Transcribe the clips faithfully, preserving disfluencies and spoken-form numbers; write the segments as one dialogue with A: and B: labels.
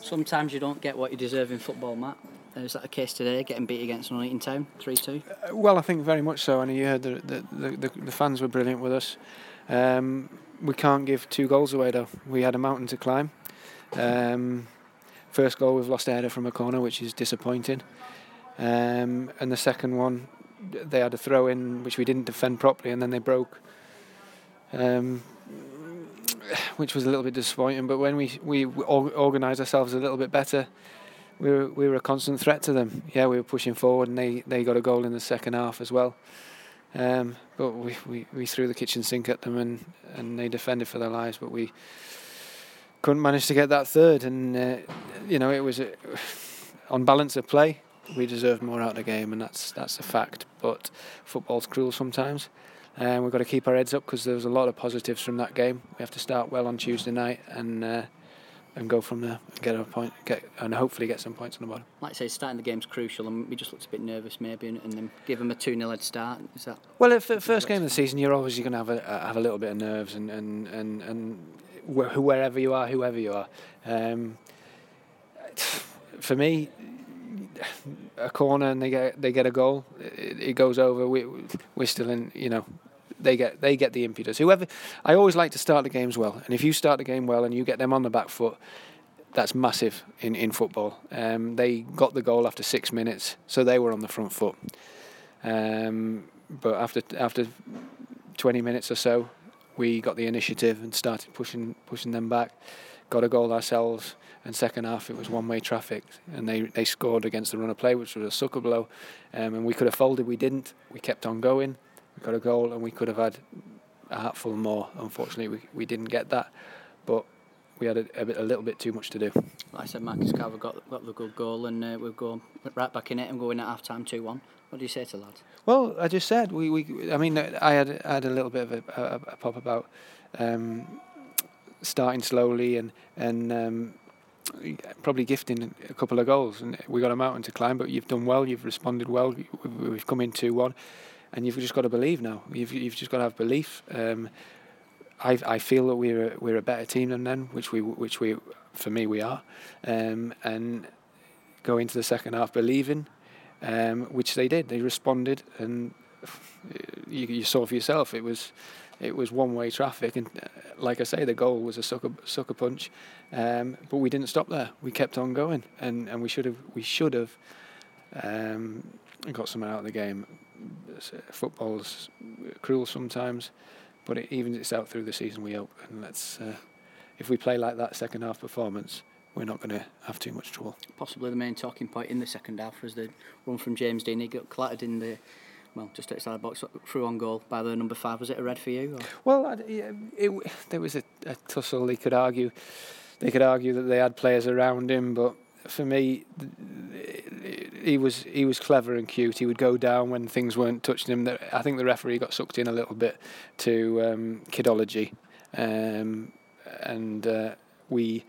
A: Sometimes you don't get what you deserve in football, Matt. Uh, is that the case today, getting beat against Nuneaton Town, three two?
B: Uh, well, I think very much so, and you heard the, the, the, the, the fans were brilliant with us. Um, we can't give two goals away, though. We had a mountain to climb. Um, first goal, we've lost a header from a corner, which is disappointing. Um, and the second one, they had a throw in, which we didn't defend properly, and then they broke. Um, which was a little bit disappointing, but when we we organised ourselves a little bit better, we were we were a constant threat to them. Yeah, we were pushing forward, and they, they got a goal in the second half as well. Um, but we, we, we threw the kitchen sink at them, and, and they defended for their lives. But we couldn't manage to get that third, and uh, you know it was a, on balance of play, we deserved more out of the game, and that's that's a fact. But football's cruel sometimes. And um, we've got to keep our heads up because there was a lot of positives from that game. We have to start well on Tuesday night and uh, and go from there and get a point, get and hopefully get some points on the bottom.
A: Like I say, starting the game's crucial, and we just looked a bit nervous maybe, and, and then give them a two nil head start. Is that?
B: Well, if the first game of the season, you're obviously going to have a have a little bit of nerves, and and and, and wh- wherever you are, whoever you are. Um, for me, a corner and they get they get a goal, it, it goes over. We we're still in, you know. They get they get the impetus. Whoever, I always like to start the games well, and if you start the game well and you get them on the back foot, that's massive in in football. Um, they got the goal after six minutes, so they were on the front foot. Um, but after after twenty minutes or so, we got the initiative and started pushing pushing them back. Got a goal ourselves, and second half it was one way traffic, and they they scored against the run of play, which was a sucker blow, um, and we could have folded. We didn't. We kept on going. We got a goal, and we could have had a hatful more. Unfortunately, we we didn't get that, but we had a, a, bit, a little bit too much to do.
A: Like I said, Marcus Carver got got the good goal, and uh, we've gone right back in it and going at half time two one. What do you say to lads?
B: Well, I just said we, we I mean I had I had a little bit of a, a, a pop about um, starting slowly and and um, probably gifting a couple of goals, and we got a mountain to climb. But you've done well. You've responded well. We've, we've come in two one. And you've just got to believe now. You've you've just got to have belief. Um, I I feel that we're a, we're a better team than them, which we which we for me we are. Um, and go into the second half believing, um, which they did. They responded, and you, you saw for yourself. It was it was one way traffic, and uh, like I say, the goal was a sucker sucker punch. Um, but we didn't stop there. We kept on going, and, and we should have we should have um, got something out of the game. Football's cruel sometimes, but it evens itself through the season, we hope. And let's, uh, if we play like that second half performance, we're not going to have too much trouble.
A: Possibly the main talking point in the second half was the run from James Dean. He got clattered in the, well, just outside the box, through on goal by the number five. Was it a red for you? Or?
B: Well, it, it, there was a, a tussle. They could argue, they could argue that they had players around him, but for me, he was he was clever and cute. He would go down when things weren't touching him. I think the referee got sucked in a little bit to um, kidology, um, and uh, we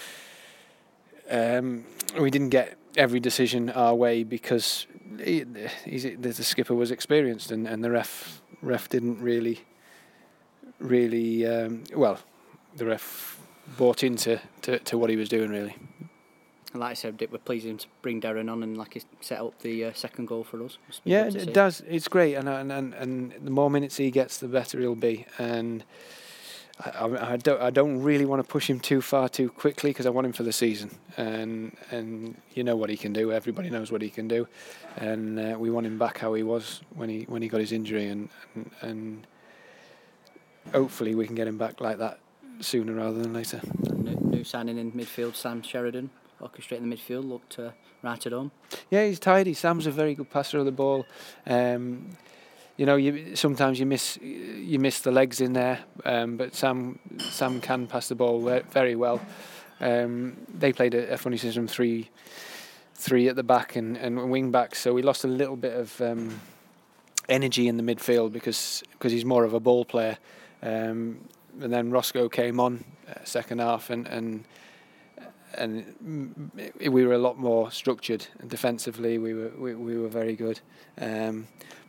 B: um, we didn't get every decision our way because he, he's, the skipper was experienced, and, and the ref ref didn't really really um, well. The ref bought into to, to what he was doing really.
A: Like I said, it was pleasing to bring Darren on and like he set up the uh, second goal for us.
B: Yeah, it, it does. It's great, and, and and and the more minutes he gets, the better he'll be. And I, I, I don't I don't really want to push him too far too quickly because I want him for the season. And and you know what he can do. Everybody knows what he can do, and uh, we want him back how he was when he when he got his injury, and and, and hopefully we can get him back like that sooner rather than later.
A: New, new signing in midfield, Sam Sheridan. Orchestrating the midfield, looked uh, right at home.
B: Yeah, he's tidy. Sam's a very good passer of the ball. Um, you know, you sometimes you miss you miss the legs in there, um, but Sam Sam can pass the ball very well. Um, they played a, a funny system, three three at the back and, and wing backs, so we lost a little bit of um, energy in the midfield because because he's more of a ball player. Um, and then Roscoe came on uh, second half and. and and we were a lot more structured and defensively we were we, we were very good, um,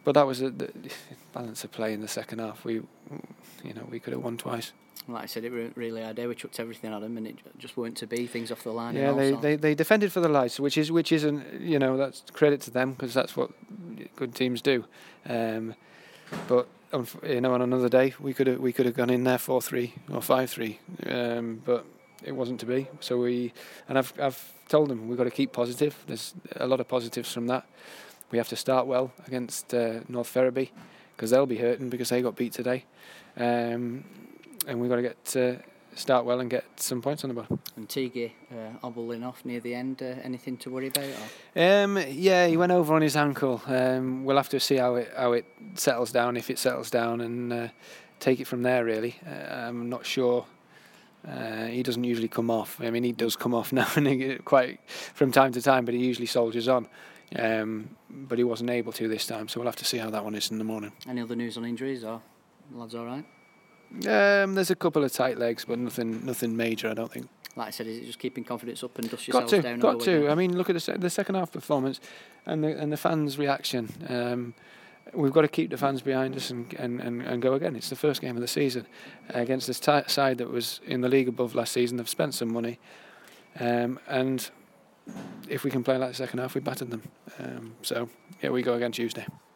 B: but that was a, the balance of play in the second half. We, you know, we could have won twice.
A: Like I said, it weren't really our day. We chucked everything at them, and it just weren't to be. Things off the line.
B: Yeah,
A: and
B: they,
A: all
B: they they defended for the lives, which is which isn't, you know, that's credit to them, because that's what good teams do. Um, but um, you know, on another day we could have we could have gone in there four three or five three, um, but it wasn't to be. So we and I've I've told them we've got to keep positive. There's a lot of positives from that. We have to start well against uh, North Ferriby, because they'll be hurting because they got beat today. Um, and we've got to get uh, start well and get some points on the board.
A: And Teague uh, hobbling off near the end. Uh, anything to worry about? Or?
B: Um, yeah, he went over on his ankle. Um, we'll have to see how it how it settles down, if it settles down, and uh, take it from there. Really, uh, I'm not sure. Uh, he doesn't usually come off. I mean, he does come off now and again, quite from time to time, but he usually soldiers on. Um, but he wasn't able to this time, so we'll have to see how that one is in the morning.
A: Any other news on injuries? Or lads, all right?
B: Um, there's a couple of tight legs, but nothing, nothing major, I don't think.
A: Like I said, is it just keeping confidence up and dust
B: Got
A: yourselves
B: to,
A: down?
B: got
A: and go
B: to.
A: again?
B: I mean, look at the, se- the second half performance, and the and the fans' reaction. Um, we've got to keep the fans behind us and, and, and, and go again. It's the first game of the season uh, against this t- side that was in the league above last season. They've spent some money, um, and if we can play like the second half, we battered them. Um, so yeah, we go again Tuesday.